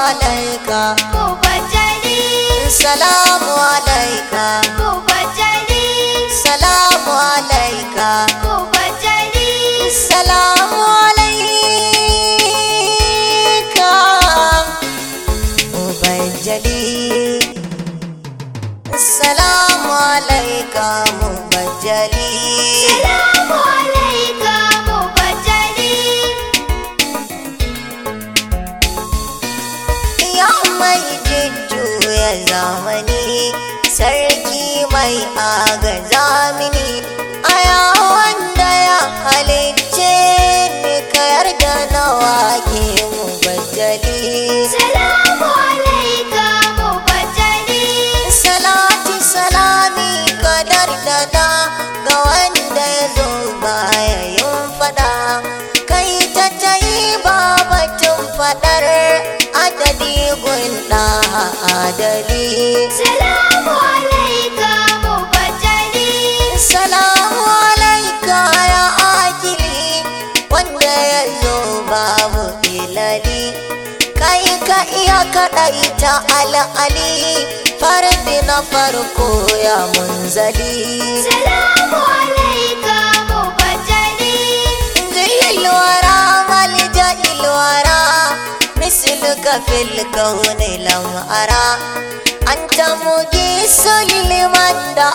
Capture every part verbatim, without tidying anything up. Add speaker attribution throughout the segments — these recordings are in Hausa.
Speaker 1: alaika
Speaker 2: mubajjali
Speaker 1: salamu alaika
Speaker 2: mubajjali
Speaker 1: salamu alaika
Speaker 2: mubajjali
Speaker 1: salamu alaika mubajjali salamu alaika mubajjali
Speaker 2: salamu alaika mubajjali
Speaker 1: ya mai jujjuya zamani sarki mai agaza mini aya wanda ya halicce ni ka yarda na wake mubajjali
Speaker 2: salamu alaika mubajjali
Speaker 1: salati salami kadar dada ga wanda ya zo baya yin fada kai ta tayi babatun fadar adadi gunda adali
Speaker 2: salamu alaika mubajjali
Speaker 1: salamu alaika ya akili wanda ya zo babu ilali kai ka iya kaɗaita al'ali fardi na farko ya munzali
Speaker 2: salamu alaika mubajjali
Speaker 1: ilwara malja ilwara misluka fil kauni lam ara anta mugisul liman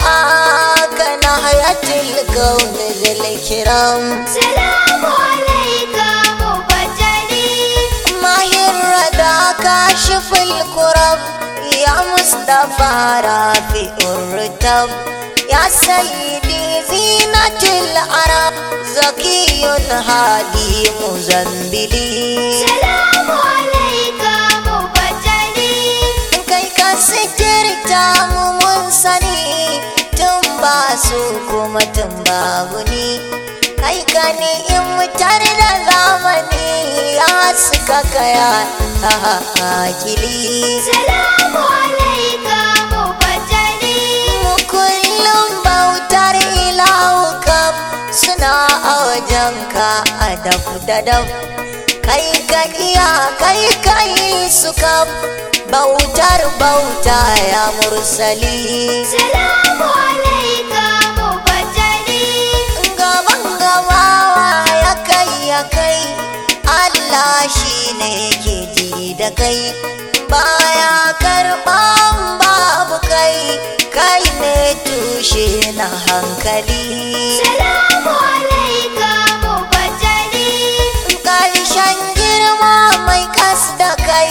Speaker 1: da'aka nahayatil kauni zil kiram
Speaker 2: salamu alaika mubajjali
Speaker 1: mahir rada kashiful kurab ya mustafa rafi'ur rutab ya sayyidi zinatul arab zakiyun hadi muzambili
Speaker 2: salamu alaika mubajjali
Speaker 1: kai ka sikirta mu mun sani tun ba su kuma tun babu ni kai ka ni in mutar da zamani ya suka kaya a hakili
Speaker 2: salamu alaika mubajjali
Speaker 1: mu kullum bautar ilahu kam suna a wajenka a daf da daf kai ka iya kai kai su kam bautar bauta ya mursali
Speaker 2: salamu alaika mubajjali
Speaker 1: gaban gabawa ya kai ya kai Allah shi ne ke ji da kai baya karɓan babu kai kai ne tushe na hankali
Speaker 2: salamu alaika mubajjali
Speaker 1: ƙarshen girma mai kas da kai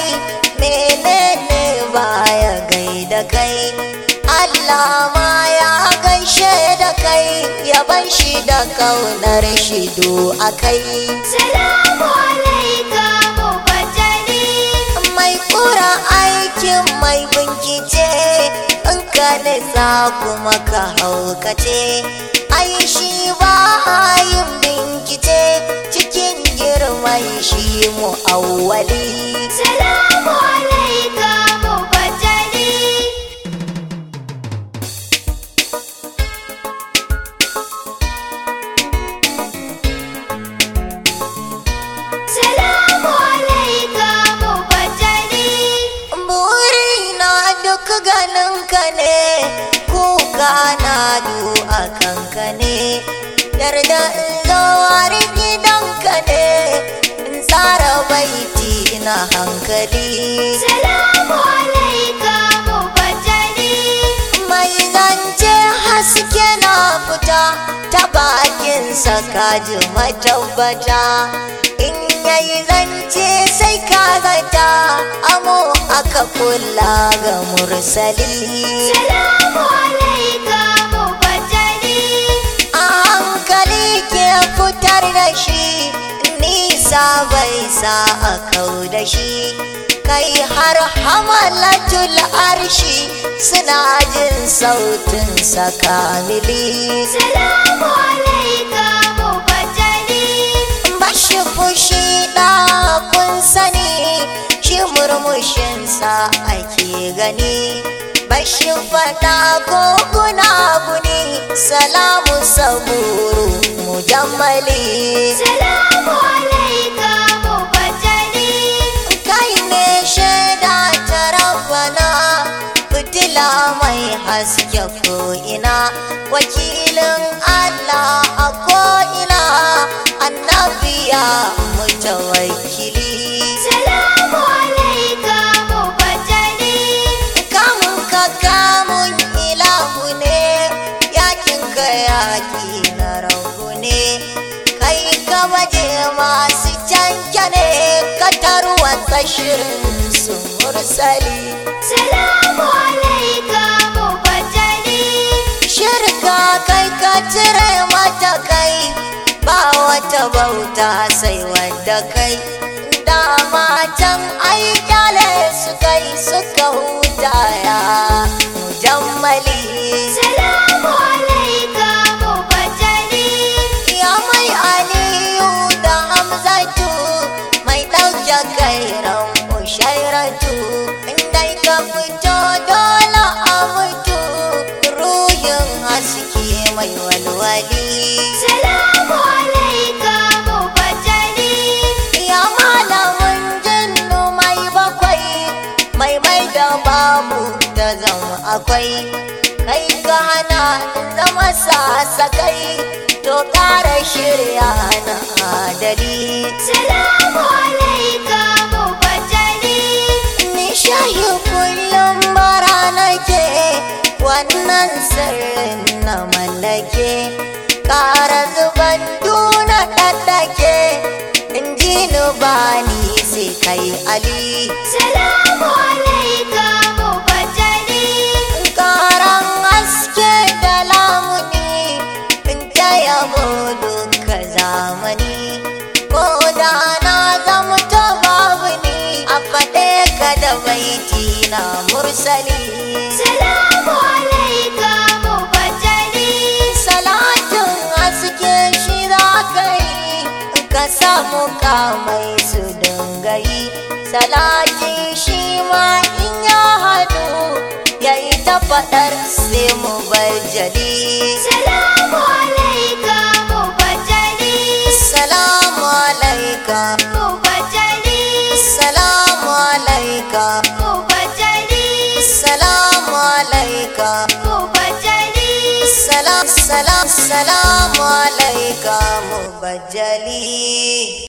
Speaker 1: menene baya gaida kai Allah ma ya gaishe da kai ya ban shi da kaunar shido a kai
Speaker 2: salamu alaika mubajjali
Speaker 1: mai kura aikin mai bincike in ka nisa kuma ka haukace ai shi ba yin bincike cikin girman shi mu'awwali
Speaker 2: salamu alaika mubajjali salamu alaika mubajjali
Speaker 1: burina duk ganin ka ne kuka na du a kanka ne yarda in zawar gidanka ne in tsara baiti na hankali
Speaker 2: salamu alaika mubajjali
Speaker 1: mai zance haske na fita ta bakinsa kaji matabbata in yayi zance sai ka zata amo aka kula ga mursali
Speaker 2: salamu alaika mubajjali
Speaker 1: a hankali ke fitar da shi nisa bai sa a kau da shi kai har hamalatul arshi suna jin sautin sa kamili
Speaker 2: salamu alaika mubajjali
Speaker 1: bashi fushi da kun sani shi murmushinsa ake gani bashi fada ko gunaguni salamu saburu mujammali
Speaker 2: salamu alaika mubajjali
Speaker 1: kai ne shaida haske ko'ina, wakilin Allah a ko'ina, annabiya mutawakkili.
Speaker 2: Salamu alaika mubajjali.
Speaker 1: Kamun ka kamun ilahu ne, yakin ka yaki na rabu ne, kai ka baje masu canke ne, ka tarwatsa shirin su mursali.
Speaker 2: Salamu alaika mubajjali.
Speaker 1: Shirka kai ka cire mata kai, ba wata bauta sai wadda kai, dama can ai kyale su kai suka huta ya mujammali.
Speaker 2: Salamu alaika mubajjali.
Speaker 1: Ya mai aliyu da hamzatu, mai ɗauke kairan mushairatu, dai ka fito dole a mutu, ruhin haske mai walwali.
Speaker 2: Salamu alaika mubajjali.
Speaker 1: Ya malamin jinnu mai bakwai, mai mai da babu da zama akwai, kai ka hana zama sasakai, to ƙara shirya na adali.
Speaker 2: Salamu alaika mubajjali.
Speaker 1: Ni shayi kullum bara nake, wannan sirrin na mallake, ƙara zuban duna ɗaɗɗake, in ji ni bani sai kai Ali.
Speaker 2: Salamu alaika mubajjali.
Speaker 1: Ƙaran haske da lamuni, in ta yabo duka zamani, ko da na zama ta babu ni, a faɗe ka da baiti na mursali.
Speaker 2: Salamu alaika mubajjali.
Speaker 1: Salatin haske shi za ka yi, ka samu kamai su dinga yi, salati shi ma in ya haɗu, ya yi ta faɗar sai mu bajjali.
Speaker 2: Salamu alaika mubajjali.
Speaker 1: Salamu alaika,
Speaker 2: Mubajjali.
Speaker 1: salamu alaika,
Speaker 2: Mubajjali.
Speaker 1: salamu alaika,
Speaker 2: Mubajjali.
Speaker 1: salam salam salamu alaika mubajjali.